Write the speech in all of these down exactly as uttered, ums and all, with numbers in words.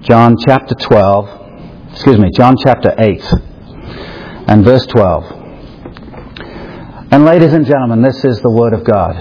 John chapter twelve, excuse me, John chapter eight and verse twelve. And ladies and gentlemen, this is the Word of God.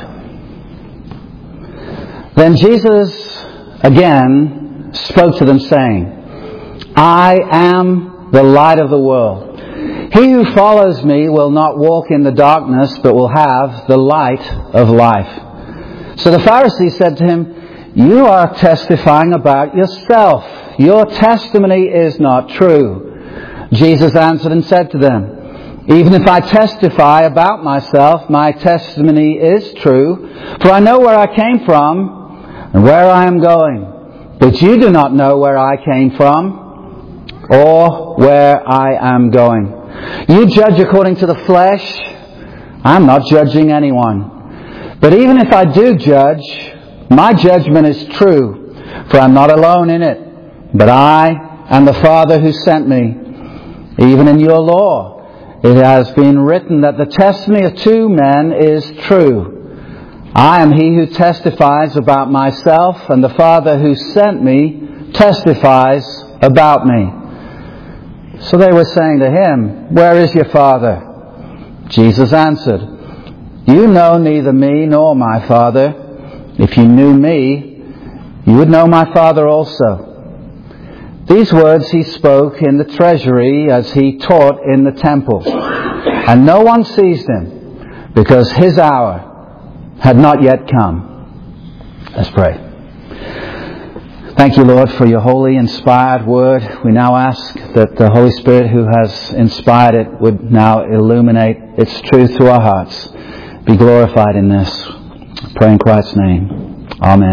Then Jesus again spoke to them, saying, I am the light of the world. He who follows me will not walk in the darkness, but will have the light of life. So the Pharisees said to him, You are testifying about yourself. Your testimony is not true. Jesus answered and said to them, Even if I testify about myself, my testimony is true, for I know where I came from and where I am going. But you do not know where I came from or where I am going. You judge according to the flesh. I am not judging anyone. But even if I do judge, my judgment is true, for I am not alone in it, but I and the Father who sent me. Even in your law, it has been written that the testimony of two men is true. I am he who testifies about myself, and the Father who sent me testifies about me. So they were saying to him, Where is your Father? Jesus answered, You know neither me nor my Father. If you knew me, you would know my Father also. These words he spoke in the treasury as he taught in the temple. And no one seized him, because his hour had not yet come. Let's pray. Thank you, Lord, for your holy, inspired word. We now ask that the Holy Spirit who has inspired it would now illuminate its truth to our hearts. Be glorified in this. I pray in Christ's name.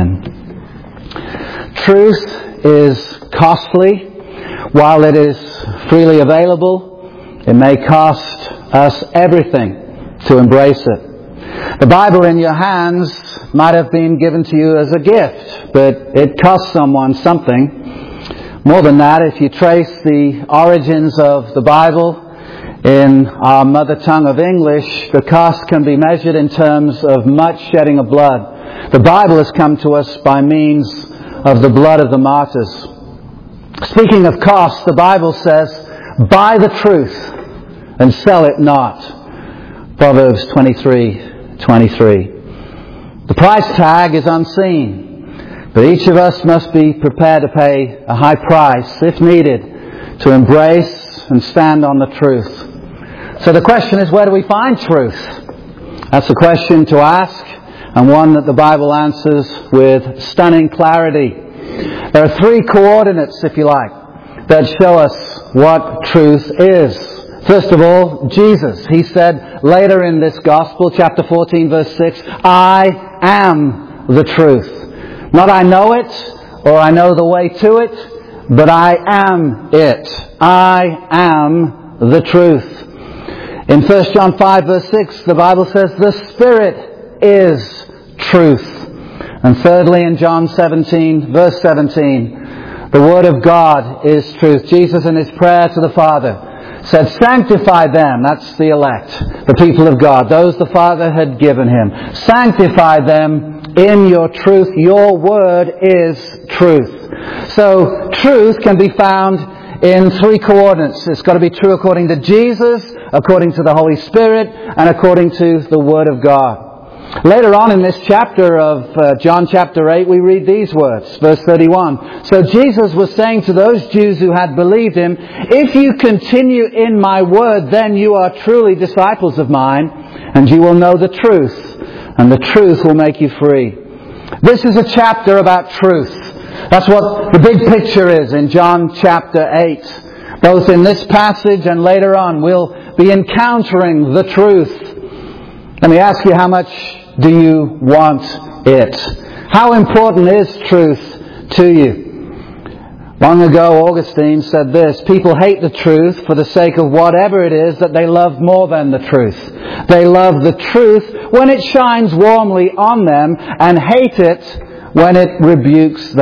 Amen. Truth is costly. While it is freely available, it may cost us everything to embrace it. The Bible in your hands might have been given to you as a gift, but it cost someone something. More than that, if you trace the origins of the Bible in our mother tongue of English, the cost can be measured in terms of much shedding of blood. The Bible has come to us by means of the blood of the martyrs. Speaking of cost, the Bible says, Buy the truth and sell it not. Proverbs twenty-three twenty-three. The price tag is unseen, but each of us must be prepared to pay a high price, if needed, to embrace and stand on the truth. So the question is, where do we find truth? That's a question to ask, and one that the Bible answers with stunning clarity. There are three coordinates, if you like, that show us what truth is. First of all, Jesus. He said later in this Gospel, chapter fourteen, verse six, I am the truth. Not I know it, or I know the way to it, but I am it. I am the truth. In First John five, verse six, the Bible says, the Spirit is truth. And thirdly, in John seventeen, verse seventeen, the Word of God is truth. Jesus in His prayer to the Father said, Sanctify them, that's the elect, the people of God, those the Father had given Him. Sanctify them in your truth. Your Word is truth. So, truth can be found in three coordinates. It's got to be true according to Jesus, according to the Holy Spirit, and according to the Word of God. Later on in this chapter of uh, John chapter eight, we read these words, verse thirty-one. So Jesus was saying to those Jews who had believed Him, If you continue in my word, then you are truly disciples of mine, and you will know the truth, and the truth will make you free. This is a chapter about truth. That's what the big picture is in John chapter eight. Both in this passage and later on, we'll be encountering the truth. Let me ask you, how much do you want it? How important is truth to you? Long ago, Augustine said this, people hate the truth for the sake of whatever it is that they love more than the truth. They love the truth when it shines warmly on them and hate it when it rebukes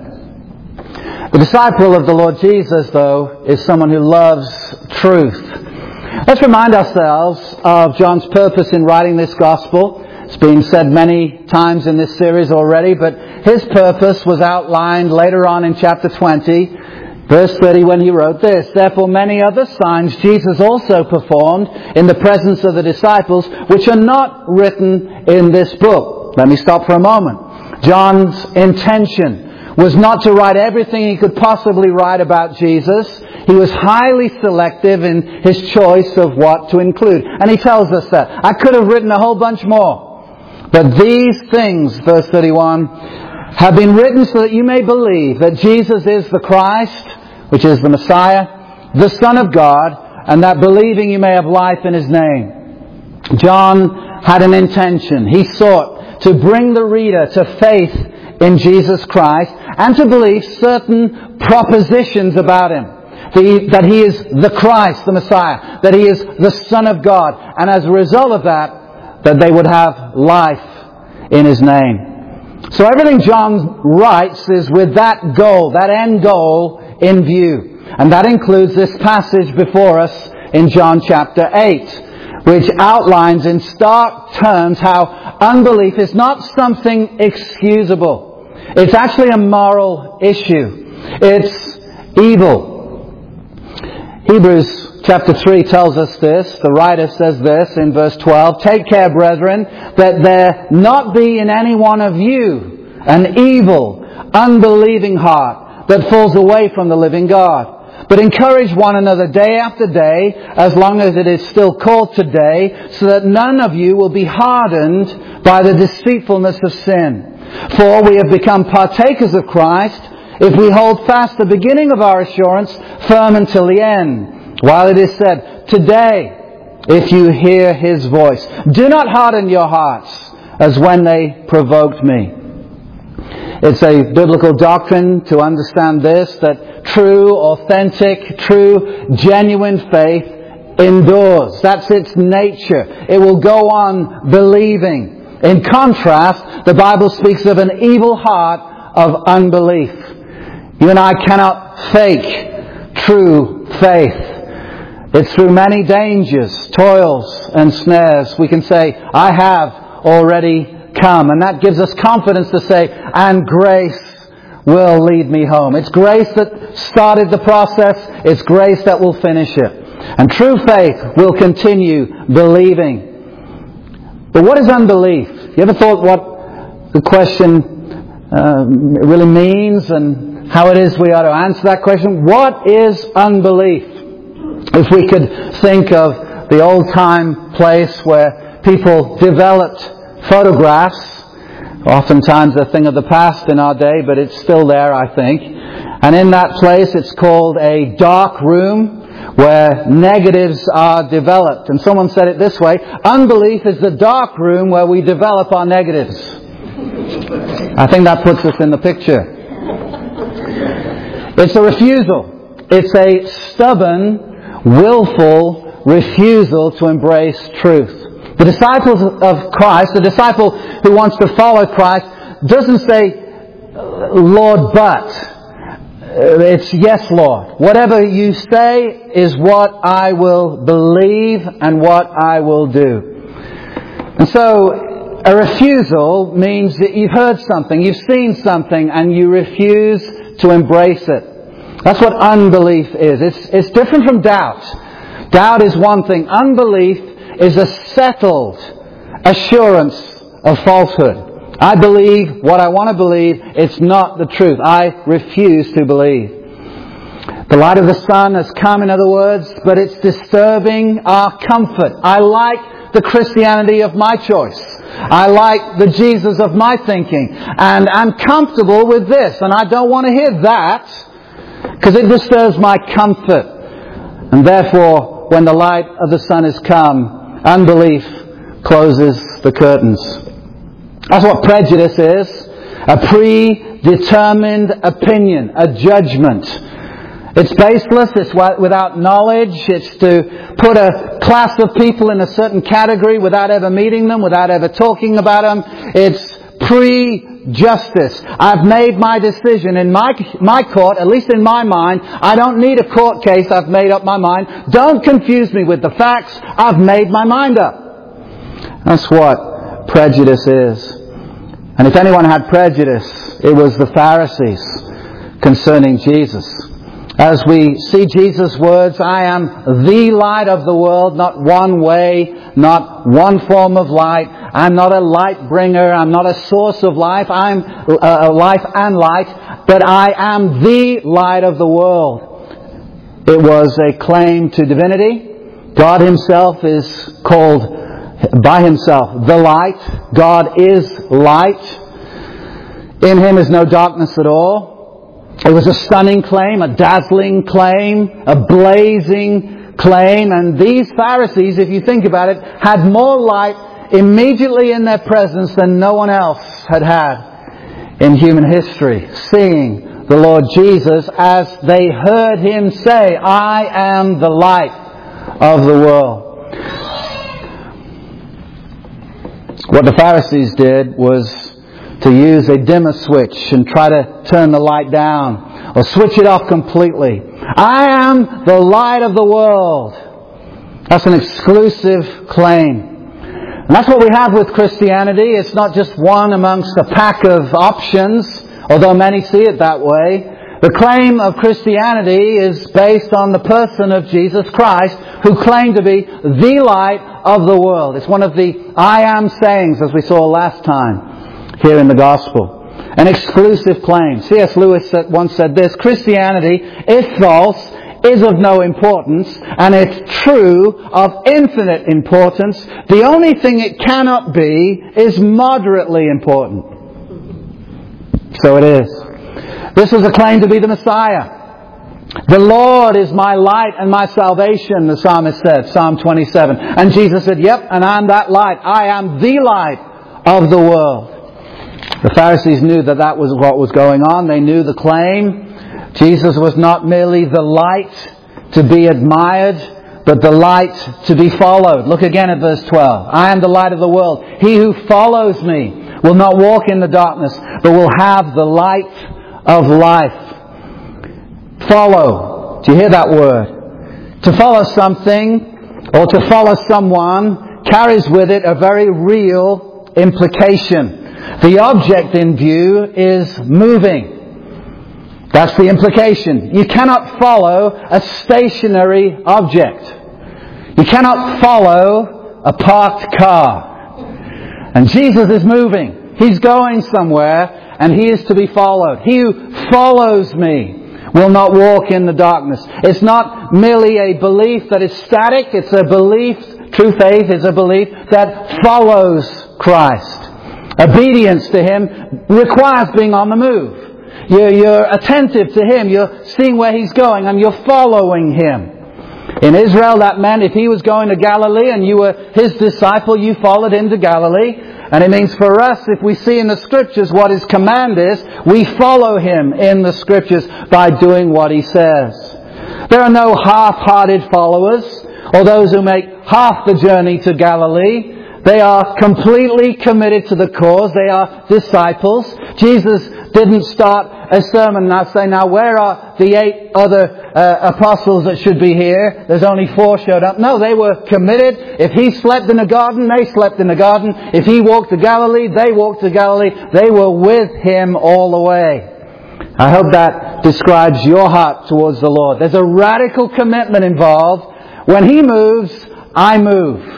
them. The disciple of the Lord Jesus, though, is someone who loves truth. Let's remind ourselves of John's purpose in writing this gospel. It's been said many times in this series already, but his purpose was outlined later on in chapter twenty Verse thirty, when he wrote this, therefore many other signs Jesus also performed in the presence of the disciples, which are not written in this book. Let me stop for a moment. John's intention was not to write everything he could possibly write about Jesus. He was highly selective in his choice of what to include. And he tells us that. I could have written a whole bunch more. But these things, verse thirty-one, have been written so that you may believe that Jesus is the Christ, which is the Messiah, the Son of God, and that believing you may have life in His name. John had an intention. He sought to bring the reader to faith in Jesus Christ and to believe certain propositions about Him. That He is the Christ, the Messiah, that He is the Son of God, and as a result of that, that they would have life in His name. So everything John writes is with that goal, that end goal in view. And that includes this passage before us in John chapter eight, which outlines in stark terms how unbelief is not something excusable. It's actually a moral issue. It's evil. Hebrews chapter three tells us this. The writer says this in verse twelve. Take care, brethren, that there not be in any one of you an evil, unbelieving heart that falls away from the living God. But encourage one another day after day, as long as it is still called today, so that none of you will be hardened by the deceitfulness of sin. For we have become partakers of Christ, if we hold fast the beginning of our assurance firm until the end. While it is said, today, if you hear His voice, do not harden your hearts as when they provoked me. It's a biblical doctrine to understand this, that true, authentic, true, genuine faith endures. That's its nature. It will go on believing. In contrast, the Bible speaks of an evil heart of unbelief. You and I cannot fake true faith. It's through many dangers, toils and snares. We can say, I have already come. And that gives us confidence to say, and grace will lead me home. It's grace that started the process. It's grace that will finish it. And true faith will continue believing. But what is unbelief? You ever thought what the question um, really means and how it is we ought to answer that question? What is unbelief? If we could think of the old-time place where people developed photographs, oftentimes a thing of the past in our day, but it's still there, I think. And in that place, it's called a dark room where negatives are developed. And someone said it this way, unbelief is the dark room where we develop our negatives. I think that puts us in the picture. It's a refusal. It's a stubborn, willful refusal to embrace truth. The disciples of Christ, the disciple who wants to follow Christ, doesn't say, Lord, but. It's yes, Lord. Whatever you say is what I will believe and what I will do. And so, a refusal means that you've heard something, you've seen something, and you refuse to embrace it. That's what unbelief is. It's, it's different from doubt. Doubt is one thing. Unbelief is a settled assurance of falsehood. I believe what I want to believe. It's not the truth. I refuse to believe. The light of the sun has come, in other words, but it's disturbing our comfort. I like the Christianity of my choice. I like the Jesus of my thinking. And I'm comfortable with this. And I don't want to hear that because it disturbs my comfort. And therefore, when the light of the sun has come, unbelief closes the curtains. That's what prejudice is. A predetermined opinion. A judgment. It's baseless. It's without knowledge. It's to put a class of people in a certain category without ever meeting them, without ever talking about them. It's pre-justice. I've made my decision in my my court, at least in my mind. I don't need a court case. I've made up my mind. Don't confuse me with the facts. I've made my mind up. That's what prejudice is. And if anyone had prejudice, it was the Pharisees concerning Jesus. as we see Jesus' words, I am the light of the world, not one way, not one form of light. I'm not a light bringer. I'm not a source of life. I'm a life and light, but I am the light of the world. It was a claim to divinity. God Himself is called by Himself the light. God is light. In Him is no darkness at all. It was a stunning claim, a dazzling claim, a blazing claim. And these Pharisees, if you think about it, had more light immediately in their presence than no one else had had in human history. Seeing the Lord Jesus as they heard Him say, I am the light of the world. What the Pharisees did was to use a dimmer switch and try to turn the light down or switch it off completely. I am the light of the world. That's an exclusive claim. And that's what we have with Christianity. It's not just one amongst a pack of options, although many see it that way. The claim of Christianity is based on the person of Jesus Christ, who claimed to be the light of the world. It's one of the I am sayings, as we saw last time here in the Gospel. An exclusive claim. C S Lewis once said this: Christianity, if false, is of no importance, and if true, of infinite importance. The only thing it cannot be is moderately important. So it is. This is a claim to be the Messiah. The Lord is my light and my salvation, the psalmist said, Psalm twenty-seven. And Jesus said, yep, and I'm that light. I am the light of the world. The Pharisees knew that that was what was going on. They knew the claim. Jesus was not merely the light to be admired, but the light to be followed. Look again at verse twelve. I am the light of the world. He who follows me will not walk in the darkness, but will have the light of life. Follow. Do you hear that word? To follow something or to follow someone carries with it a very real implication. The object in view is moving. That's the implication. You cannot follow a stationary object. You cannot follow a parked car. And Jesus is moving. He's going somewhere, and He is to be followed. He who follows me will not walk in the darkness. It's not merely a belief that is static. It's a belief, true faith is a belief that follows Christ. Obedience to Him requires being on the move. You're, you're attentive to Him. You're seeing where He's going and you're following Him. In Israel, that meant if He was going to Galilee and you were His disciple, you followed Him to Galilee. And it means for us, if we see in the Scriptures what His command is, we follow Him in the Scriptures by doing what He says. There are no half-hearted followers or those who make half the journey to Galilee. They are completely committed to the cause. They are disciples. Jesus didn't start a sermon and say, now where are the eight other uh, apostles that should be here? There's only four showed up. No, they were committed. If He slept in the garden, they slept in the garden. If He walked to Galilee, they walked to Galilee. They were with Him all the way. I hope that describes your heart towards the Lord. There's a radical commitment involved. When He moves, I move.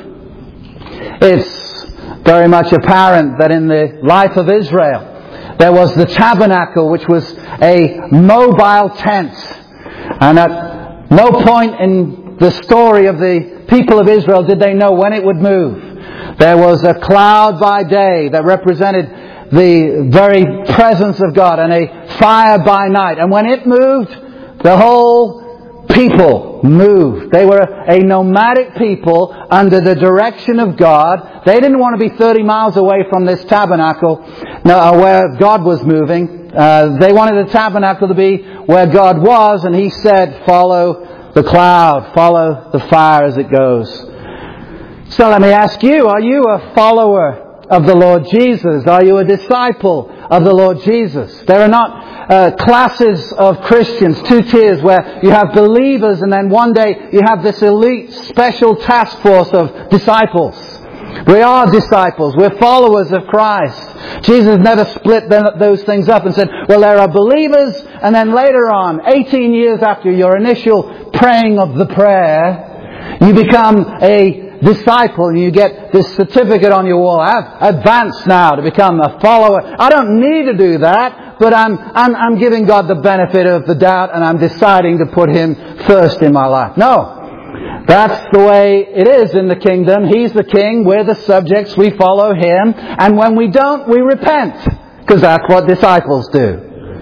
It's very much apparent that in the life of Israel, there was the tabernacle, which was a mobile tent. And at no point in the story of the people of Israel did they know when it would move. There was a cloud by day that represented the very presence of God, and a fire by night. And when it moved, the whole people moved. They were a nomadic people under the direction of God. They didn't want to be thirty miles away from this tabernacle no, where God was moving. Uh, they wanted the tabernacle to be where God was, and He said, follow the cloud, follow the fire as it goes. So let me ask you, are you a follower of the Lord Jesus? Are you a disciple of the Lord Jesus? There are not uh, classes of Christians, two tiers, where you have believers and then one day you have this elite special task force of disciples. We are disciples. We're followers of Christ. Jesus never split those things up and said, well, there are believers, and then later on, eighteen years after your initial praying of the prayer, you become a disciple and you get this certificate on your wall. I've advanced now to become a follower. I don't need to do that, but I'm, I'm, I'm giving God the benefit of the doubt and I'm deciding to put Him first in my life. No. That's the way it is in the kingdom. He's the king. We're the subjects. We follow Him. And when we don't, we repent. Because that's what disciples do.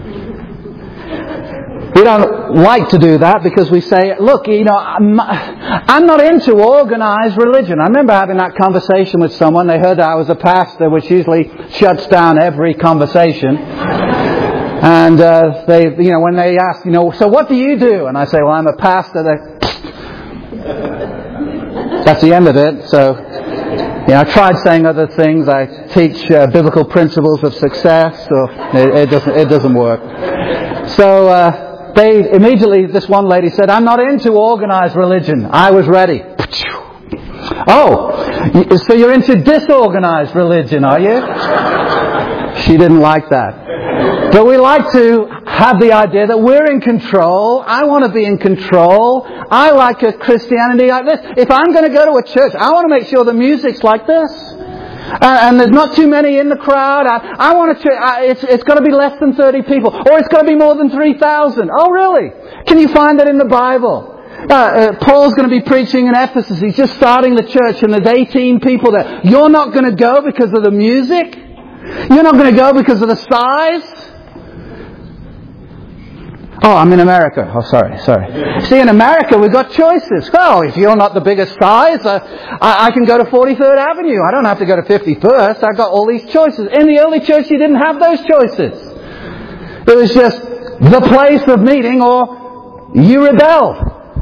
We don't like to do that because we say, look, you know, I'm, I'm not into organized religion. I remember having that conversation with someone. They heard that I was a pastor, which usually shuts down every conversation. And uh, they, you know, when they ask, you know, so what do you do? And I say, well, I'm a pastor. They, that's the end of it. So, you know, I tried saying other things. I teach uh, biblical principles of success. So it, it doesn't, it doesn't work. So, uh, they immediately, this one lady said, I'm not into organized religion. I was ready. Oh, so you're into disorganized religion, are you? She didn't like that. But we like to have the idea that we're in control. I want to be in control. I like a Christianity like this. If I'm going to go to a church, I want to make sure the music's like this. Uh, and there's not too many in the crowd. I, I want to. Uh, it's it's got to be less than thirty people, or it's got to be more than three thousand. Oh, really? Can you find that in the Bible? Uh, uh, Paul's going to be preaching in Ephesus. He's just starting the church, and there's eighteen people there. You're not going to go because of the music. You're not going to go because of the size. Oh, I'm in America. Oh, sorry, sorry. See, in America, we've got choices. Well, if you're not the biggest size, uh, I, I can go to forty-third Avenue. I don't have to go to fifty-first. I've got all these choices. In the early church, you didn't have those choices. It was just the place of meeting or you rebelled.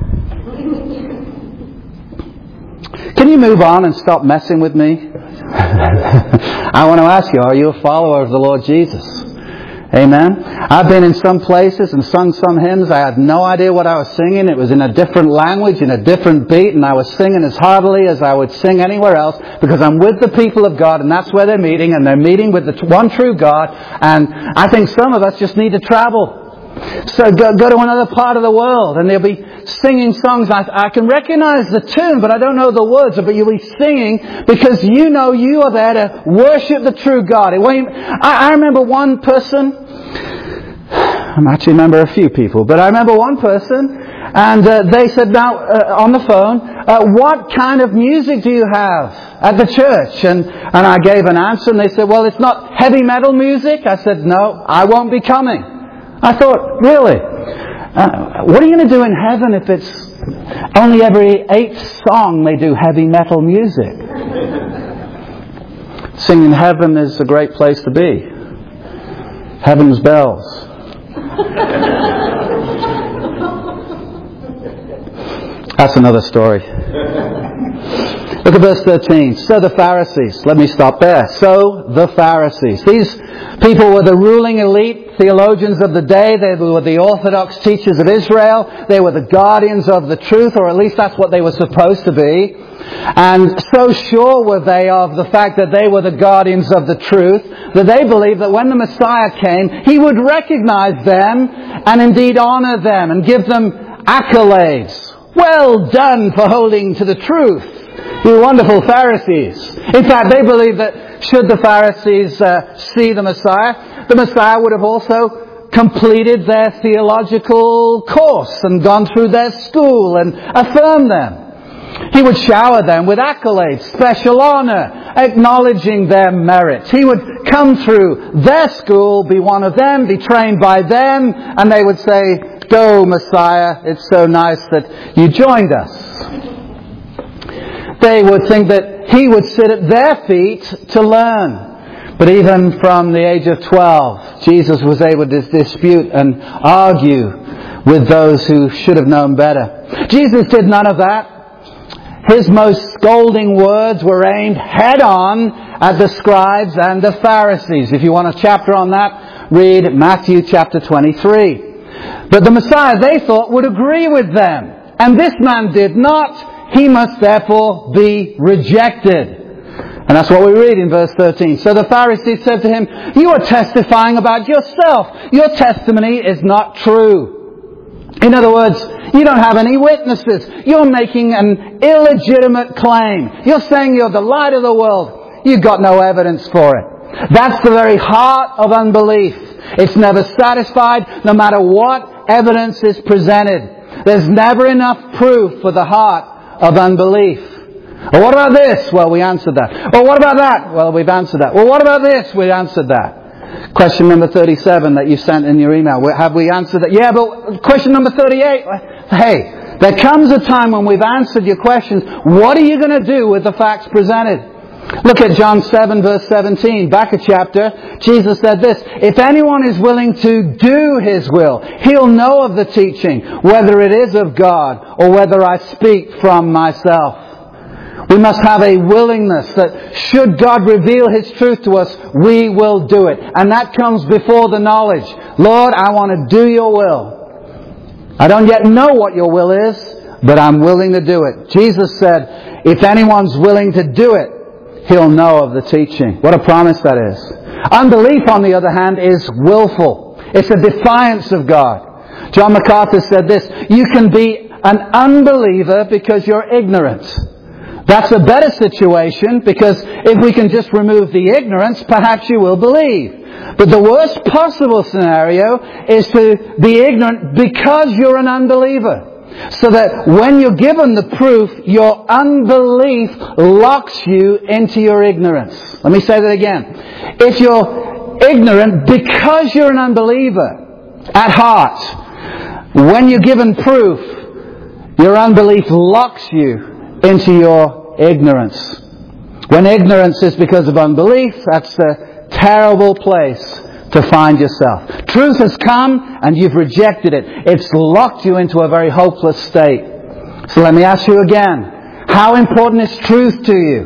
Can you move on and stop messing with me? I want to ask you, are you a follower of the Lord Jesus? Amen. I've been in some places and sung some hymns. I had no idea what I was singing. It was in a different language, in a different beat, and I was singing as heartily as I would sing anywhere else because I'm with the people of God, and that's where they're meeting, and they're meeting with the one true God. And I think some of us just need to travel. So go, go to another part of the world, and they'll be singing songs. I, I can recognize the tune, but I don't know the words. But you'll be singing because you know you are there to worship the true God. It won't, I, I remember one person. I actually remember a few people, but I remember one person, and uh, they said, "Now uh, on the phone, uh, what kind of music do you have at the church?" And and I gave an answer, and they said, "Well, it's not heavy metal music." I said, "No, I won't be coming." I thought, really? Uh, what are you going to do in heaven if it's only every eighth song they do heavy metal music? Singing in heaven is a great place to be. Heaven's bells. That's another story. Look at verse thirteen. So the Pharisees. Let me stop there. So the Pharisees. These people were the ruling elite theologians of the day. They were the orthodox teachers of Israel. They were the guardians of the truth, or at least that's what they were supposed to be. And so sure were they of the fact that they were the guardians of the truth, that they believed that when the Messiah came, He would recognize them and indeed honor them and give them accolades. Well done for holding to the truth, you wonderful Pharisees. In fact, they believed that should the Pharisees uh, see the Messiah, the Messiah would have also completed their theological course and gone through their school and affirmed them. He would shower them with accolades, special honor, acknowledging their merits. He would come through their school, be one of them, be trained by them, and they would say, "Go, Messiah, it's so nice that you joined us." They would think that He would sit at their feet to learn. But even from the age of twelve, Jesus was able to dispute and argue with those who should have known better. Jesus did none of that. His most scolding words were aimed head on at the scribes and the Pharisees. If you want a chapter on that, read Matthew chapter twenty-three. But the Messiah, they thought, would agree with them. And this man did not. He must therefore be rejected. And that's what we read in verse thirteen. So the Pharisees said to him, "You are testifying about yourself. Your testimony is not true." In other words, you don't have any witnesses. You're making an illegitimate claim. You're saying you're the light of the world. You've got no evidence for it. That's the very heart of unbelief. It's never satisfied, no matter what evidence is presented. There's never enough proof for the heart of unbelief. Well, what about this? Well, we answered that. Well, what about that? Well, we've answered that. Well, what about this? We answered that. Question number thirty-seven that you sent in your email. Have we answered that? Yeah, but question number thirty-eight. Hey, there comes a time when we've answered your questions. What are you going to do with the facts presented? Look at John seven verse seventeen, back a chapter. Jesus said this, "If anyone is willing to do His will, he'll know of the teaching, whether it is of God or whether I speak from myself." We must have a willingness that should God reveal His truth to us, we will do it. And that comes before the knowledge. Lord, I want to do your will. I don't yet know what your will is, but I'm willing to do it. Jesus said, if anyone's willing to do it, he'll know of the teaching. What a promise that is. Unbelief, on the other hand, is willful. It's a defiance of God. John MacArthur said this, "You can be an unbeliever because you're ignorant." That's a better situation, because if we can just remove the ignorance, perhaps you will believe. But the worst possible scenario is to be ignorant because you're an unbeliever. So that when you're given the proof, your unbelief locks you into your ignorance. Let me say that again. If you're ignorant because you're an unbeliever at heart, when you're given proof, your unbelief locks you into your ignorance. When ignorance is because of unbelief, that's a terrible place to find yourself. Truth has come and you've rejected it. It's locked you into a very hopeless state. So let me ask you again, how important is truth to you?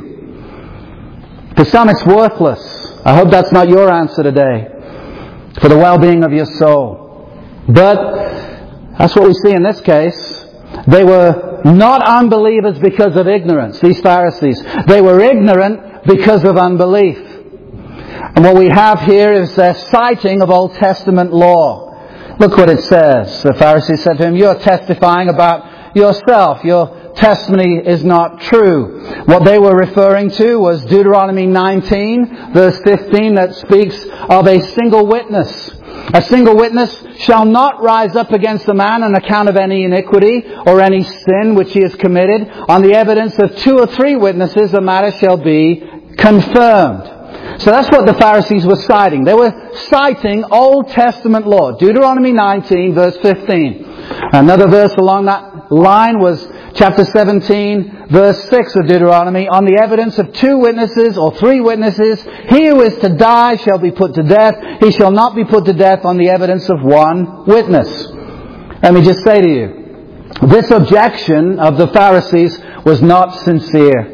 For some it's worthless. I hope that's not your answer today. For the well-being of your soul. But that's what we see in this case. They were not unbelievers because of ignorance, these Pharisees. They were ignorant because of unbelief. And what we have here is their citing of Old Testament law. Look what it says. The Pharisees said to him, "You're testifying about yourself. Your testimony is not true." What they were referring to was Deuteronomy nineteen, verse fifteen, that speaks of a single witness. A single witness shall not rise up against a man on account of any iniquity or any sin which he has committed. On the evidence of two or three witnesses, the matter shall be confirmed. So that's what the Pharisees were citing. They were citing Old Testament law. Deuteronomy nineteen, verse fifteen. Another verse along that line was chapter seventeen, verse six of Deuteronomy. On the evidence of two witnesses or three witnesses, he who is to die shall be put to death. He shall not be put to death on the evidence of one witness. Let me just say to you, this objection of the Pharisees was not sincere.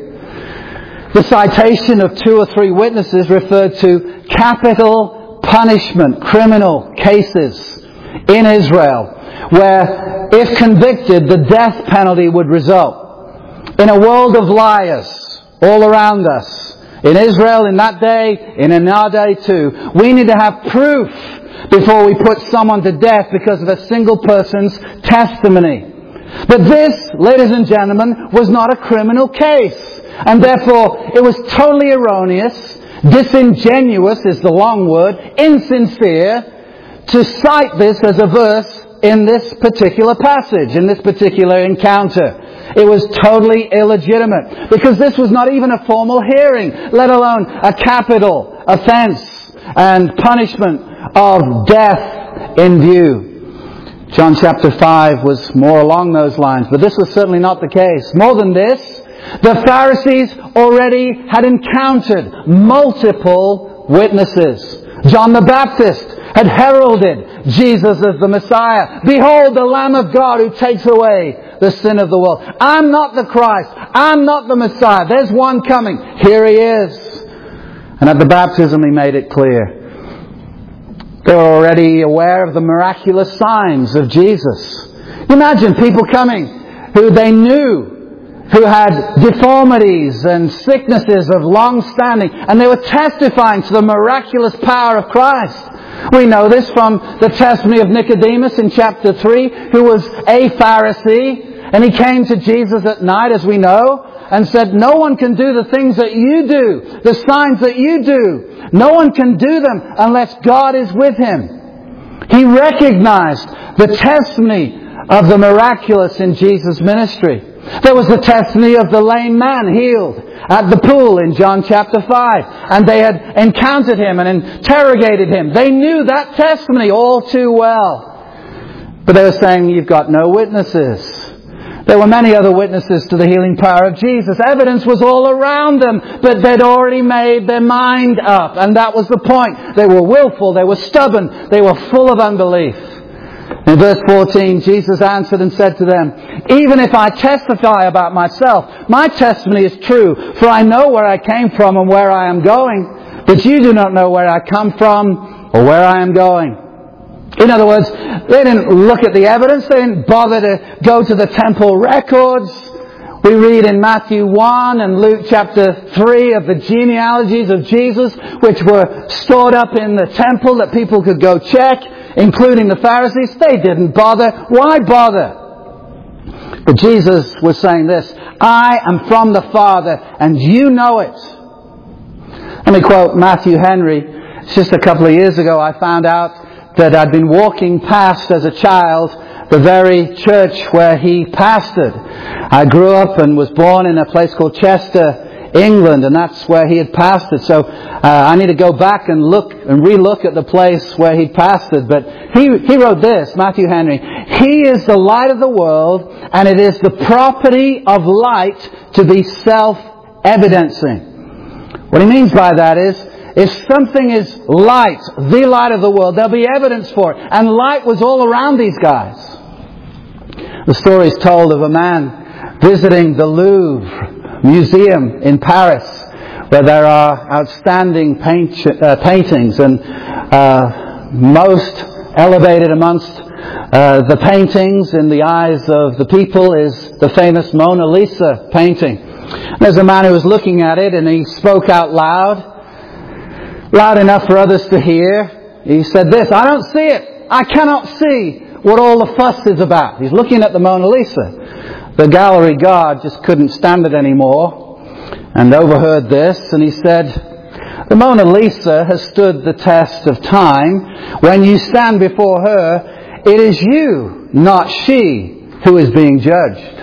The citation of two or three witnesses referred to capital punishment, criminal cases in Israel, where if convicted, the death penalty would result. In a world of liars all around us, in Israel in that day, and in our day too, we need to have proof before we put someone to death because of a single person's testimony. But this, ladies and gentlemen, was not a criminal case. And therefore, it was totally erroneous, disingenuous is the long word, insincere, to cite this as a verse in this particular passage, in this particular encounter. It was totally illegitimate, because this was not even a formal hearing, let alone a capital offense and punishment of death in view. John chapter five was more along those lines, but this was certainly not the case. More than this, the Pharisees already had encountered multiple witnesses. John the Baptist had heralded Jesus as the Messiah. Behold, the Lamb of God who takes away the sin of the world. I'm not the Christ. I'm not the Messiah. There's one coming. Here he is. And at the baptism he made it clear. They were already aware of the miraculous signs of Jesus. Imagine people coming who they knew who had deformities and sicknesses of long standing, and they were testifying to the miraculous power of Christ. We know this from the testimony of Nicodemus in chapter three, who was a Pharisee, and he came to Jesus at night, as we know, and said, "No one can do the things that you do, the signs that you do. No one can do them unless God is with him." He recognized the testimony of the miraculous in Jesus' ministry. There was the testimony of the lame man healed at the pool in John chapter five. And they had encountered him and interrogated him. They knew that testimony all too well. But they were saying, "You've got no witnesses." There were many other witnesses to the healing power of Jesus. Evidence was all around them, but they'd already made their mind up. And that was the point. They were willful, they were stubborn, they were full of unbelief. In verse fourteen, Jesus answered and said to them, "Even if I testify about myself, my testimony is true, for I know where I came from and where I am going. But you do not know where I come from or where I am going." In other words, they didn't look at the evidence. They didn't bother to go to the temple records. We read in Matthew one and Luke chapter three of the genealogies of Jesus, which were stored up in the temple that people could go check, including the Pharisees. They didn't bother. Why bother? But Jesus was saying this, "I am from the Father, and you know it." Let me quote Matthew Henry. Just a couple of years ago, I found out that I'd been walking past as a child the very church where he pastored. I grew up and was born in a place called Chester, England, and that's where he had pastored. So uh, I need to go back and look and re-look at the place where he pastored. But he, he wrote this, Matthew Henry, "He is the light of the world, and it is the property of light to be self-evidencing." What he means by that is, if something is light, the light of the world, there'll be evidence for it. And light was all around these guys. The story is told of a man visiting the Louvre Museum in Paris, where there are outstanding paint, uh, paintings, and uh, most elevated amongst uh, the paintings in the eyes of the people is the famous Mona Lisa painting. There's a man who was looking at it, and he spoke out loud, loud enough for others to hear. He said this, "I don't see it. I cannot see what all the fuss is about." He's looking at the Mona Lisa. The gallery guard just couldn't stand it anymore and overheard this, and he said, "The Mona Lisa has stood the test of time. When you stand before her, it is you, not she, who is being judged."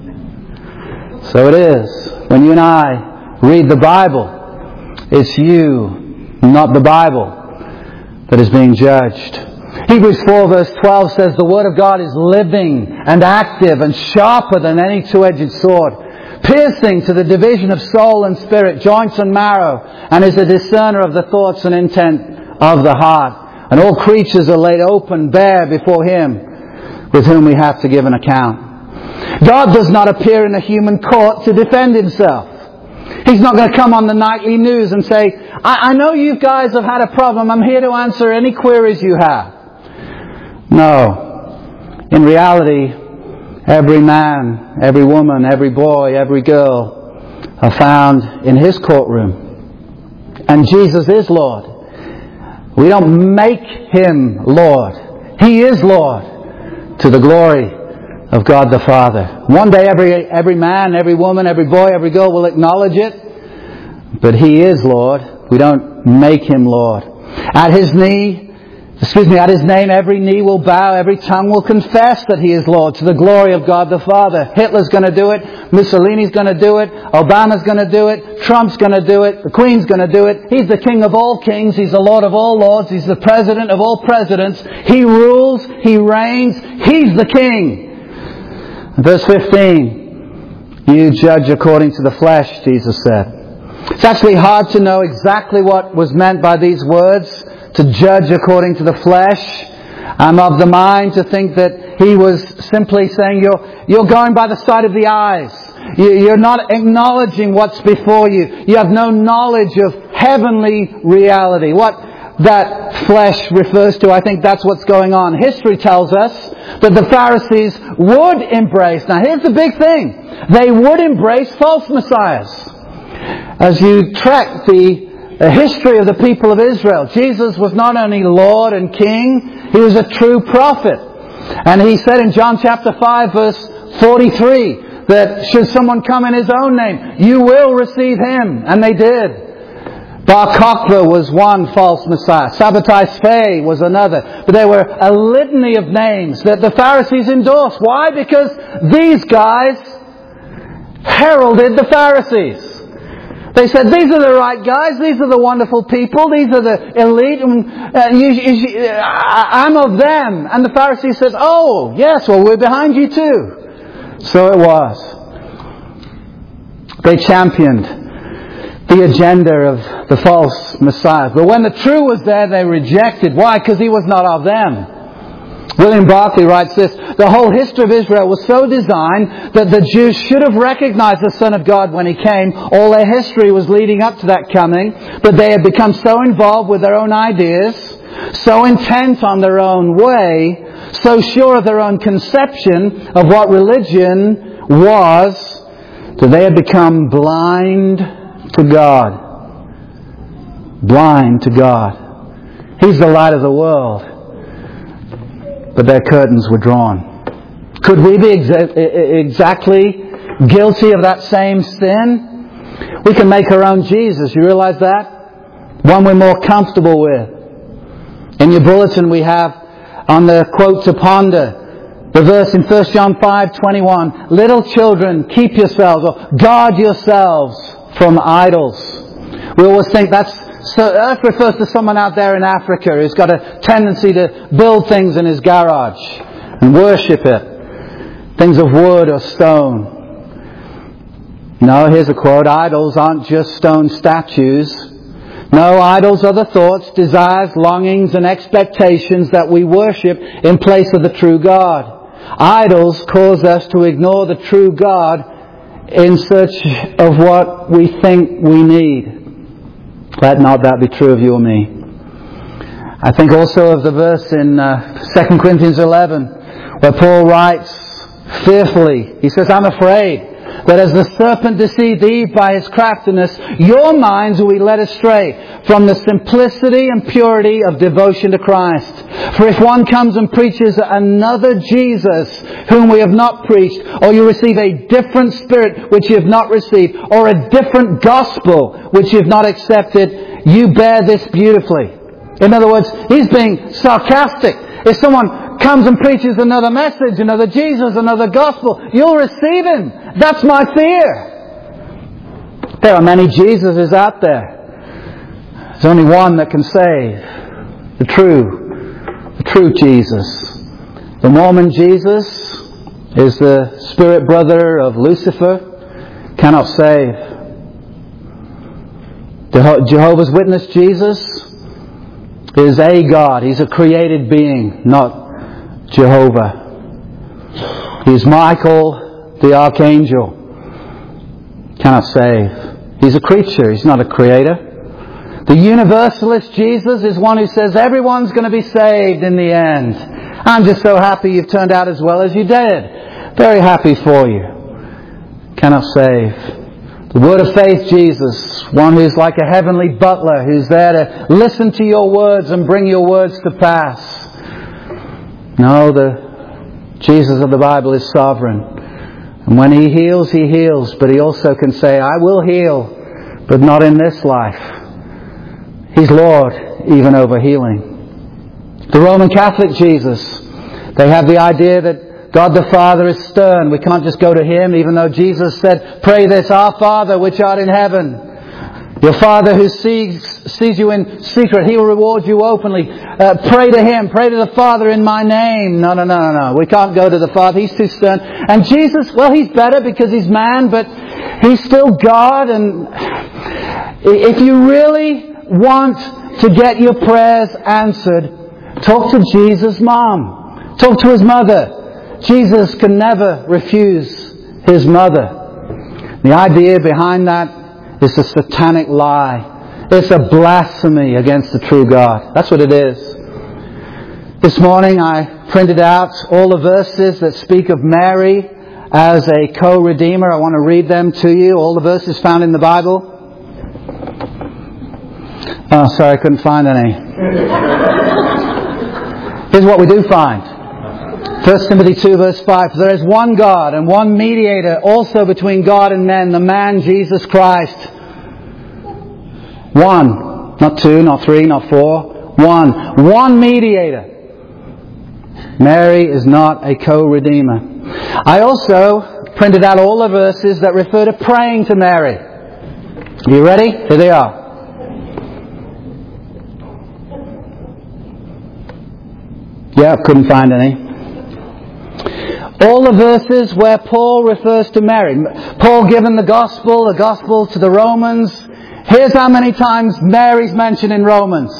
So it is. When you and I read the Bible, it's you, not the Bible, that is being judged. Hebrews four verse twelve says, "The Word of God is living and active and sharper than any two-edged sword, piercing to the division of soul and spirit, joints and marrow, and is a discerner of the thoughts and intent of the heart. And all creatures are laid open bare before Him, with whom we have to give an account." God does not appear in a human court to defend Himself. He's not going to come on the nightly news and say, I, I know you guys have had a problem. I'm here to answer any queries you have. No. In reality, every man, every woman, every boy, every girl are found in His courtroom. And Jesus is Lord. We don't make Him Lord. He is Lord, to the glory of God the Father. One day every every man, every woman, every boy, every girl will acknowledge it. But He is Lord. We don't make Him Lord. At His knee, excuse me, at His name every knee will bow, every tongue will confess that He is Lord, to the glory of God the Father. Hitler's going to do it. Mussolini's going to do it. Obama's going to do it. Trump's going to do it. The Queen's going to do it. He's the King of all kings. He's the Lord of all lords. He's the President of all presidents. He rules. He reigns. He's the King. Verse fifteen, "You judge according to the flesh," Jesus said. It's actually hard to know exactly what was meant by these words, to judge according to the flesh. I'm of the mind to think that He was simply saying you're, you're going by the sight of the eyes. You, you're not acknowledging what's before you. You have no knowledge of heavenly reality. What that flesh refers to. I think that's what's going on. History tells us that the Pharisees would embrace. Now here's the big thing. They would embrace false messiahs. As you track the The history of the people of Israel, Jesus was not only Lord and King, He was a true prophet. And He said in John chapter five verse forty-three that should someone come in His own name, you will receive him. And they did. Bar Kokhba was one false messiah. Sabbatai Tzvi was another. But there were a litany of names that the Pharisees endorsed. Why? Because these guys heralded the Pharisees. They said, these are the right guys, these are the wonderful people, these are the elite, and uh, you, you, uh, I'm of them. And the Pharisee says, oh, yes, well, we're behind you too. So it was. They championed the agenda of the false Messiah. But when the true was there, they rejected. Why? Because he was not of them. William Barclay writes this, the whole history of Israel was so designed that the Jews should have recognized the Son of God when He came. All their history was leading up to that coming, but they had become so involved with their own ideas, so intent on their own way, so sure of their own conception of what religion was, that they had become blind to God. Blind to God. He's the light of the world. But their curtains were drawn. Could we be exa- exactly guilty of that same sin? We can make our own Jesus. You realize that? One we're more comfortable with. In your bulletin we have on the quote to ponder the verse in First John five twenty-one. Little children, keep yourselves or guard yourselves from idols. We always think that's So that refers to someone out there in Africa who's got a tendency to build things in his garage and worship it. Things of wood or stone. No, here's a quote. Idols aren't just stone statues. No, idols are the thoughts, desires, longings and expectations that we worship in place of the true God. Idols cause us to ignore the true God in search of what we think we need. Let not that be true of you or me. I think also of the verse in uh, Second Corinthians eleven where Paul writes fearfully. He says, I'm afraid that as the serpent deceived Eve by his craftiness, your minds will be led astray from the simplicity and purity of devotion to Christ. For if one comes and preaches another Jesus whom we have not preached, or you receive a different spirit which you have not received, or a different gospel which you have not accepted, you bear this beautifully. In other words, he's being sarcastic. If someone comes and preaches another message, another Jesus, another gospel, you'll receive him. That's my fear. There are many Jesuses out there. There's only one that can save. The true, the true Jesus. The Mormon Jesus is the spirit brother of Lucifer. Cannot save. Jehovah's Witness Jesus is a God. He's a created being, not Jehovah. He's Michael, the archangel. Cannot save. He's a creature. He's not a creator. The universalist Jesus is one who says everyone's going to be saved in the end. I'm just so happy you've turned out as well as you did. Very happy for you. Cannot save. The Word of Faith Jesus, one who's like a heavenly butler who's there to listen to your words and bring your words to pass. No, the Jesus of the Bible is sovereign. And when He heals, He heals. But He also can say, I will heal, but not in this life. He's Lord, even over healing. The Roman Catholic Jesus, they have the idea that God the Father is stern. We can't just go to Him, even though Jesus said, pray this, our Father which art in heaven. Your Father who sees, sees you in secret, He will reward you openly. Uh, pray to Him, pray to the Father in my name. No, no, no, no, no. We can't go to the Father. He's too stern. And Jesus, well, He's better because He's man, but He's still God. And if you really want to get your prayers answered, talk to Jesus' mom. Talk to His mother. Jesus can never refuse His mother. The idea behind that is a satanic lie. It's a blasphemy against the true God. That's what it is. This morning I printed out all the verses that speak of Mary as a co-redeemer. I want to read them to you. All the verses found in the Bible. Oh, sorry, I couldn't find any. Here's what we do find. First Timothy two verse five. For there is one God and one mediator also between God and men, the man Jesus Christ. One. Not two, not three, not four. One. One mediator. Mary is not a co-redeemer. I also printed out all the verses that refer to praying to Mary. Are you ready? Here they are. Yeah, couldn't find any. All the verses where Paul refers to Mary. Paul given the gospel, the gospel to the Romans. Here's how many times Mary's mentioned in Romans.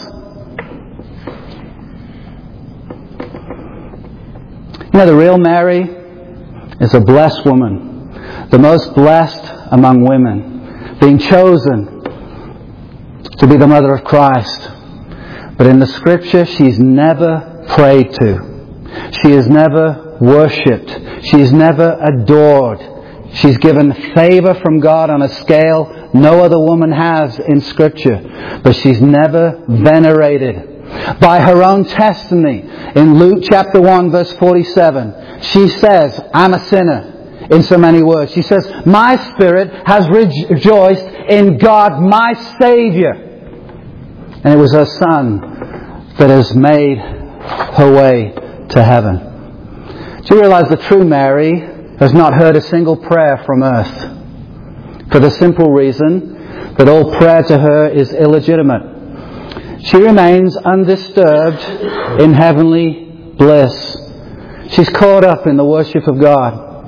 You know, the real Mary is a blessed woman. The most blessed among women. Being chosen to be the mother of Christ. But in the Scripture, she's never prayed to. She is never worshipped. She is never adored. She's given favor from God on a scale no other woman has in Scripture. But she's never venerated. By her own testimony, in Luke chapter one verse forty-seven, she says, I'm a sinner, in so many words. She says, my spirit has rejoiced in God, my Saviour. And it was her Son that has made her way to heaven. Do you realize the true Mary has not heard a single prayer from earth? For the simple reason that all prayer to her is illegitimate. She remains undisturbed in heavenly bliss. She's caught up in the worship of God.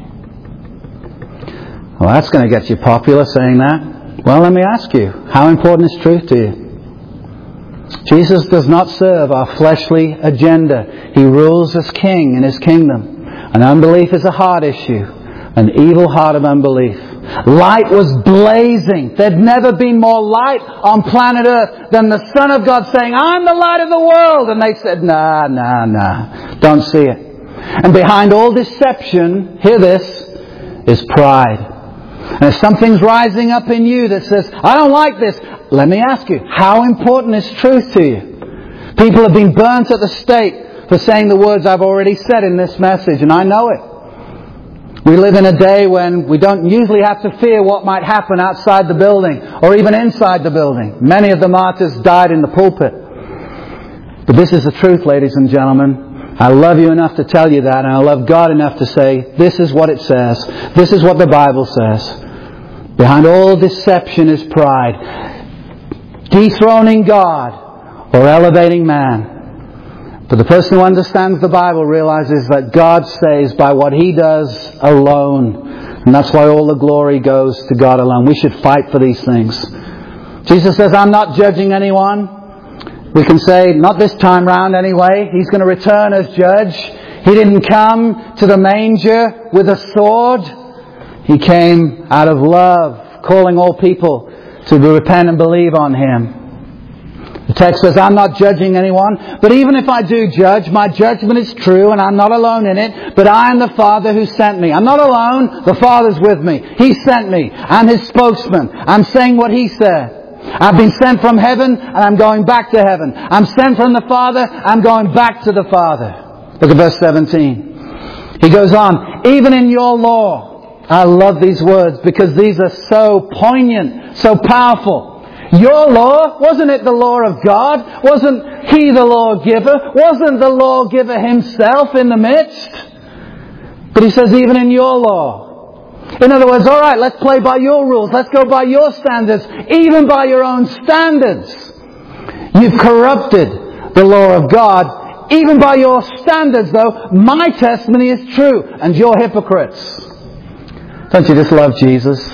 Well, that's going to get you popular saying that. Well, let me ask you, how important is truth to you? Jesus does not serve our fleshly agenda. He rules as King in His kingdom. And unbelief is a heart issue. An evil heart of unbelief. Light was blazing. There'd never been more light on planet Earth than the Son of God saying, I'm the light of the world. And they said, nah, nah, nah. Don't see it. And behind all deception, hear this, is pride. And if something's rising up in you that says, I don't like this, let me ask you, how important is truth to you? People have been burnt at the stake for saying the words I've already said in this message, and I know it. We live in a day when we don't usually have to fear what might happen outside the building or even inside the building. Many of the martyrs died in the pulpit. But this is the truth, ladies and gentlemen. I love you enough to tell you that, and I love God enough to say, this is what it says. This is what the Bible says. Behind all deception is pride. Dethroning God or elevating man. But the person who understands the Bible realizes that God saves by what He does alone. And that's why all the glory goes to God alone. We should fight for these things. Jesus says, I'm not judging anyone. We can say, not this time round anyway. He's going to return as judge. He didn't come to the manger with a sword. He came out of love, calling all people to repent and believe on Him. The text says, I'm not judging anyone, but even if I do judge, my judgment is true and I'm not alone in it, but I am the Father who sent me. I'm not alone, the Father's with me. He sent me. I'm His spokesman. I'm saying what He said. I've been sent from heaven and I'm going back to heaven. I'm sent from the Father, I'm going back to the Father. Look at verse seventeen. He goes on, even in your law. I love these words because these are so poignant, so powerful. Your law, wasn't it the law of God? Wasn't He the lawgiver? Wasn't the lawgiver Himself in the midst? But He says, even in your law. In other words, all right, let's play by your rules. Let's go by your standards. Even by your own standards. You've corrupted the law of God. Even by your standards, though, my testimony is true. And you're hypocrites. Don't you just love Jesus?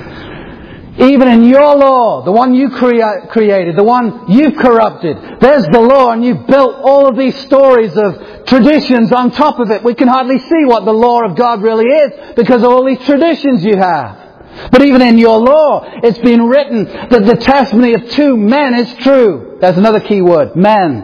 Even in your law, the one you crea- created, the one you've corrupted, there's the law, and you've built all of these stories of traditions on top of it. We can hardly see what the law of God really is because of all these traditions you have. But even in your law, it's been written that the testimony of two men is true. There's another key word,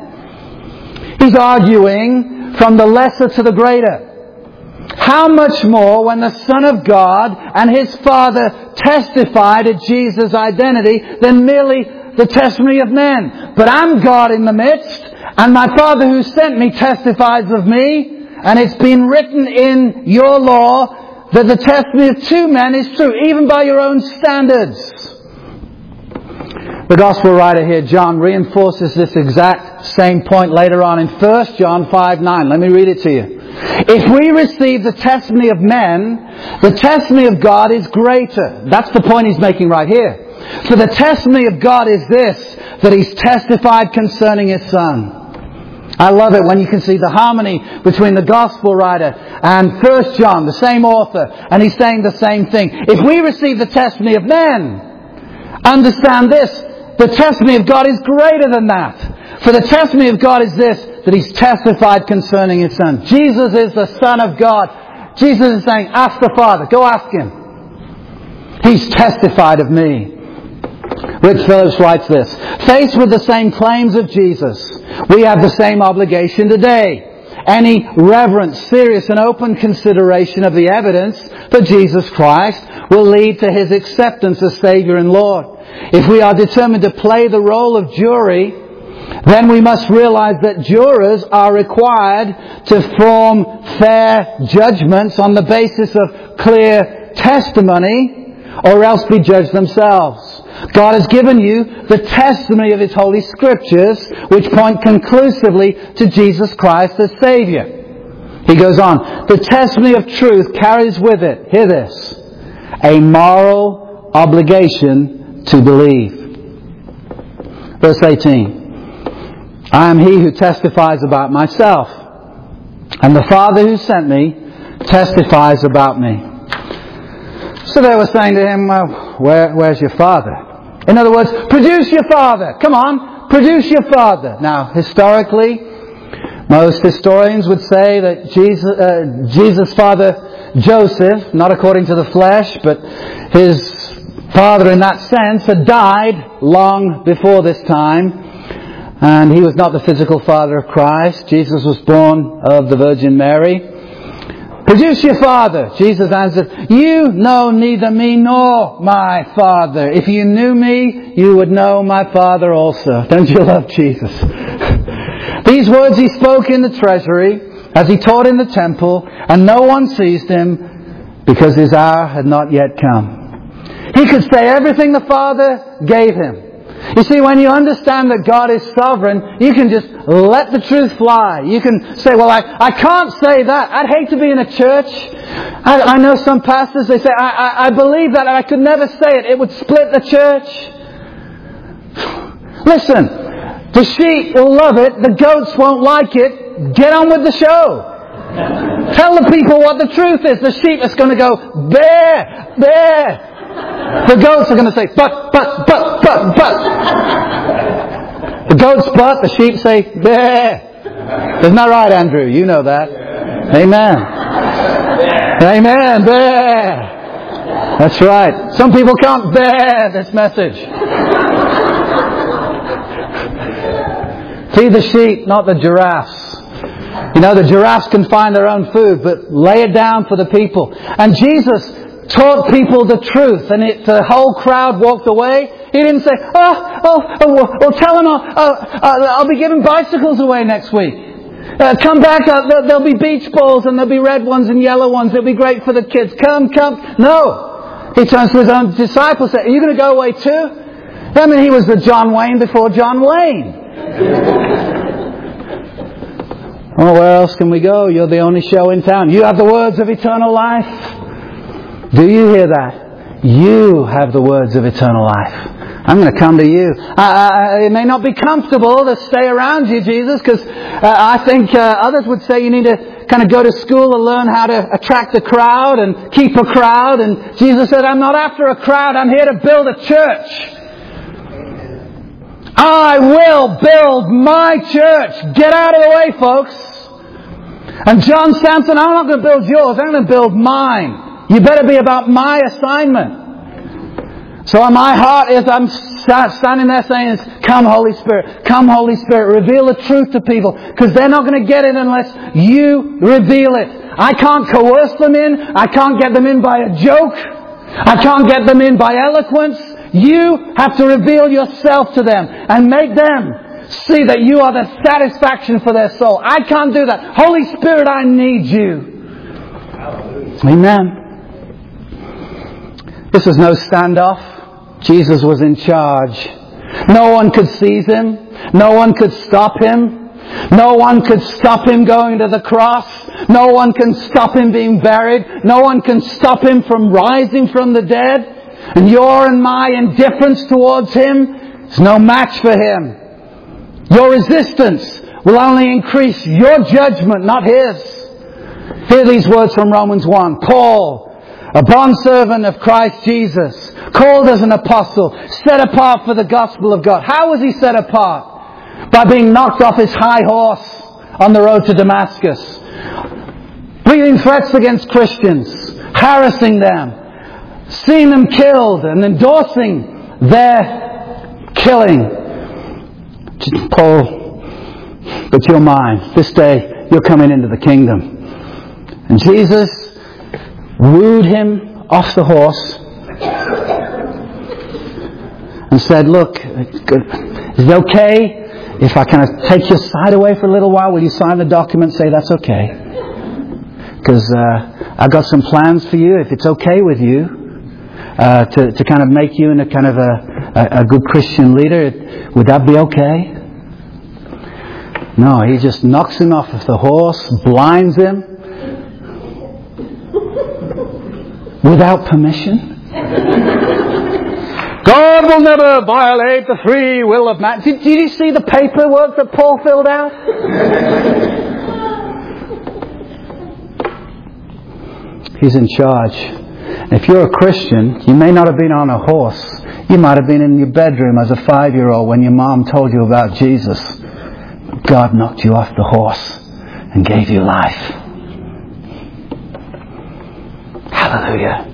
men. He's arguing from the lesser to the greater. How much more when the Son of God and His Father testified to Jesus' identity than merely the testimony of men? But I'm God in the midst, and my Father who sent me testifies of me, and it's been written in your law that the testimony of two men is true, even by your own standards. The Gospel writer here, John, reinforces this exact same point later on in First John five nine. Let me read it to you. If we receive the testimony of men, the testimony of God is greater. That's the point he's making right here. For the testimony of God is this, that He's testified concerning His Son. I love it when you can see the harmony between the Gospel writer and First John, the same author, and he's saying the same thing. If we receive the testimony of men, understand this, the testimony of God is greater than that. For the testimony of God is this, that He's testified concerning His Son. Jesus is the Son of God. Jesus is saying, ask the Father. Go ask Him. He's testified of me. Rich Phillips writes this. Faced with the same claims of Jesus, we have the same obligation today. Any reverent, serious and open consideration of the evidence for Jesus Christ will lead to His acceptance as Saviour and Lord. If we are determined to play the role of jury, then we must realize that jurors are required to form fair judgments on the basis of clear testimony, or else be judged themselves. God has given you the testimony of His Holy Scriptures, which point conclusively to Jesus Christ as Saviour. He goes on, the testimony of truth carries with it, hear this, a moral obligation to believe. Verse eighteen. I am He who testifies about myself, and the Father who sent me testifies about me. So they were saying to him, well, where, where's your Father? In other words, produce your Father. Come on, produce your Father. Now, historically, most historians would say that Jesus, uh, Jesus' father, Joseph, not according to the flesh, but his father in that sense, had died long before this time. And he was not the physical father of Christ. Jesus was born of the Virgin Mary. Produce your Father. Jesus answered, you know neither me nor my Father. If you knew me, you would know my Father also. Don't you love Jesus? These words He spoke in the treasury as He taught in the temple, and no one seized Him because His hour had not yet come. He could say everything the Father gave Him. You see, when you understand that God is sovereign, you can just let the truth fly. You can say, well, I, I can't say that. I'd hate to be in a church. I, I know some pastors, they say, I, I, I believe that and I could never say it. It would split the church. Listen, the sheep will love it. The goats won't like it. Get on with the show. Tell the people what the truth is. The sheep is going to go, bear, bear. The goats are going to say, but, but, but, but, but. The goats but, the sheep say, bear. Isn't that right, Andrew? You know that. Amen. Amen. Bear. That's right. Some people can't bear this message. Feed the sheep, not the giraffes. You know, the giraffes can find their own food, but lay it down for the people. And Jesus taught people the truth, and it, the whole crowd walked away. He didn't say, oh, oh, oh well, well tell them I'll, uh, I'll be giving bicycles away next week. Uh, come back, uh, there'll be beach balls, and there'll be red ones and yellow ones. It'll be great for the kids. Come, come. No. He turns to His own disciples and said, are you going to go away too? I mean, He was the John Wayne before John Wayne. Oh, where else can we go? You're the only show in town. You have the words of eternal life. Do you hear that? You have the words of eternal life. I'm going to come to you. I, I, it may not be comfortable to stay around you, Jesus, because uh, I think uh, others would say you need to kind of go to school and learn how to attract a crowd and keep a crowd. And Jesus said, I'm not after a crowd. I'm here to build a church. I will build my church. Get out of the way, folks. And John Samson, I'm not going to build yours. I'm going to build mine. You better be about my assignment. So my heart is, I'm standing there saying, come Holy Spirit, come Holy Spirit, reveal the truth to people. Because they're not going to get it unless you reveal it. I can't coerce them in. I can't get them in by a joke. I can't get them in by eloquence. You have to reveal yourself to them and make them see that you are the satisfaction for their soul. I can't do that. Holy Spirit, I need you. Amen. This was no standoff. Jesus was in charge. No one could seize Him. No one could stop Him. No one could stop Him going to the cross. No one can stop Him being buried. No one can stop Him from rising from the dead. And your and my indifference towards Him is no match for Him. Your resistance will only increase your judgment, not His. Hear these words from Romans one. Paul, a bondservant of Christ Jesus, called as an apostle, set apart for the gospel of God. How was he set apart? By being knocked off his high horse on the road to Damascus, breathing threats against Christians, harassing them, seeing them killed and endorsing their killing. Paul, but you're mine. This day you're coming into the kingdom. And Jesus wooed him off the horse and said, look, is it okay if I kind of take your side away for a little while? Will you sign the document? Say that's okay. Because uh, I've got some plans for you, if it's okay with you, uh, to, to kind of make you into kind of a, a, a good Christian leader. Would that be okay? No, he just knocks him off of the horse, blinds him, without permission. God will never violate the free will of man. Did, did you see the paperwork that Paul filled out? He's in charge. If you're a Christian, you may not have been on a horse. You might have been in your bedroom as a five-year-old when your mom told you about Jesus. God knocked you off the horse and gave you life. Hallelujah.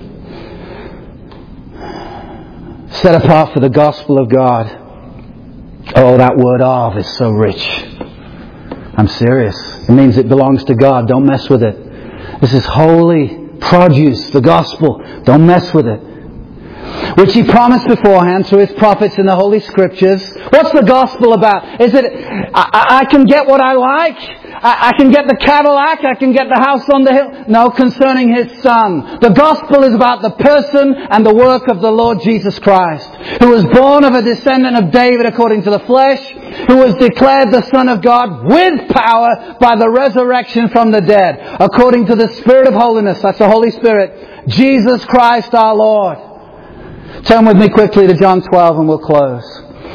Set apart for the gospel of God. Oh, that word of is so rich. I'm serious. It means it belongs to God. Don't mess with it. This is holy produce, the gospel. Don't mess with it. Which He promised beforehand through His prophets in the Holy Scriptures. What's the gospel about? Is it, I, I can get what I like? I, I can get the Cadillac? I can get the house on the hill? No, concerning His Son. The gospel is about the person and the work of the Lord Jesus Christ, who was born of a descendant of David according to the flesh, who was declared the Son of God with power by the resurrection from the dead, according to the Spirit of holiness. That's the Holy Spirit. Jesus Christ our Lord. Turn with me quickly to John twelve and we'll close.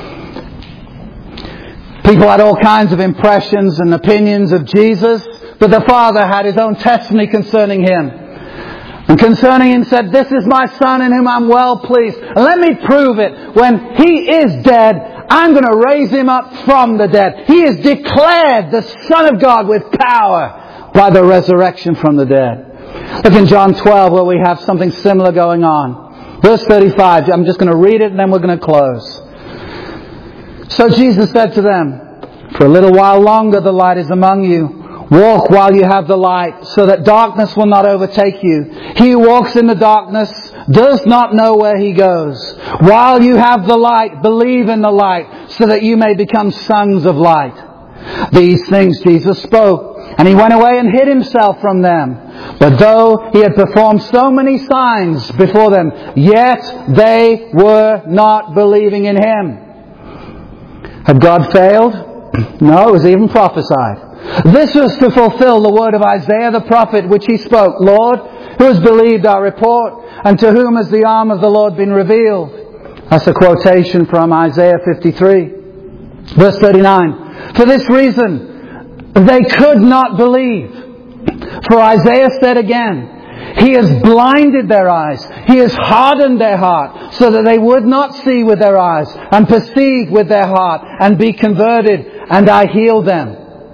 People had all kinds of impressions and opinions of Jesus, but the Father had His own testimony concerning Him. And concerning Him said, this is my Son in whom I'm well pleased. And let me prove it. When He is dead, I'm going to raise Him up from the dead. He is declared the Son of God with power by the resurrection from the dead. Look in John twelve where we have something similar going on. Verse thirty-five, I'm just going to read it and then we're going to close. So Jesus said to them, for a little while longer the light is among you. Walk while you have the light, so that darkness will not overtake you. He who walks in the darkness does not know where he goes. While you have the light, believe in the light, so that you may become sons of light. These things Jesus spoke, and He went away and hid Himself from them. But though He had performed so many signs before them, yet they were not believing in Him. Had God failed? No, it was even prophesied. This was to fulfill the word of Isaiah the prophet, which he spoke. Lord, who has believed our report? And to whom has the arm of the Lord been revealed? That's a quotation from Isaiah fifty-three. Verse thirty-nine. For this reason, they could not believe. For Isaiah said again, He has blinded their eyes. He has hardened their heart, so that they would not see with their eyes and perceive with their heart and be converted, and I heal them.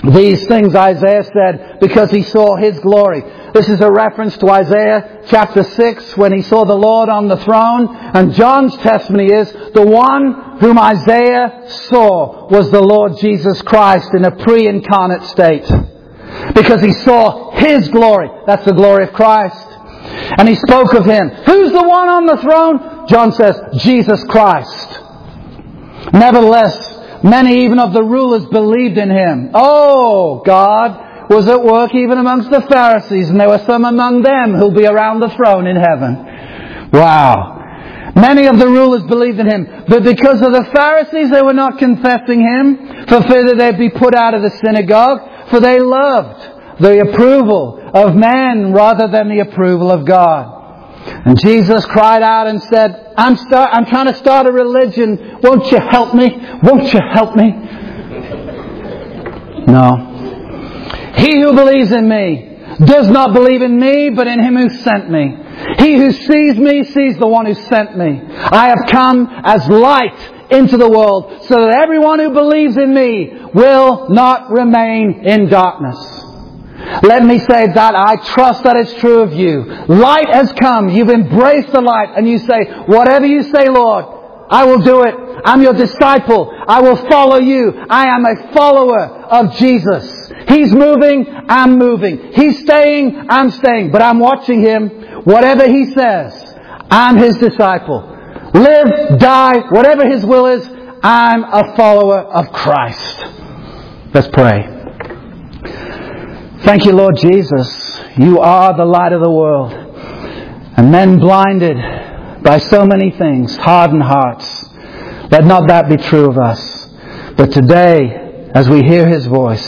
these things, Isaiah said, because he saw His glory. This is a reference to Isaiah chapter six, when he saw the Lord on the throne. And John's testimony is, the one whom Isaiah saw was the Lord Jesus Christ in a pre-incarnate state. Because he saw His glory. That's the glory of Christ. And he spoke of Him. Who's the one on the throne? John says, Jesus Christ. Nevertheless, many even of the rulers believed in Him. Oh, God was at work even amongst the Pharisees, and there were some among them who'll be around the throne in heaven. Wow. Many of the rulers believed in Him, but because of the Pharisees they were not confessing Him, for fear that they'd be put out of the synagogue, for they loved the approval of men rather than the approval of God. And Jesus cried out and said, I'm start, I'm trying to start a religion. Won't you help me? Won't you help me? No. He who believes in me does not believe in me, but in Him who sent me. He who sees me sees the one who sent me. I have come as light into the world, so that everyone who believes in me will not remain in darkness. Let me say that I trust that it's true of you. Light has come. You've embraced the light, and you say, whatever you say, Lord, I will do it. I'm your disciple. I will follow you. I am a follower of Jesus. He's moving, I'm moving. He's staying, I'm staying. But I'm watching Him. Whatever He says, I'm His disciple. Live, die, whatever His will is, I'm a follower of Christ. Let's pray. Thank you, Lord Jesus. You are the light of the world. And men blinded by so many things, hardened hearts. Let not that be true of us. But today, as we hear His voice,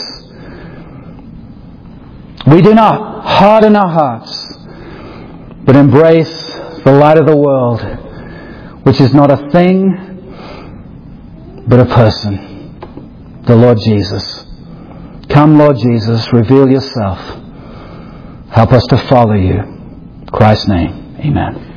we do not harden our hearts, but embrace the light of the world, which is not a thing, but a person, the Lord Jesus. Come, Lord Jesus, reveal Yourself. Help us to follow You. In Christ's name, amen.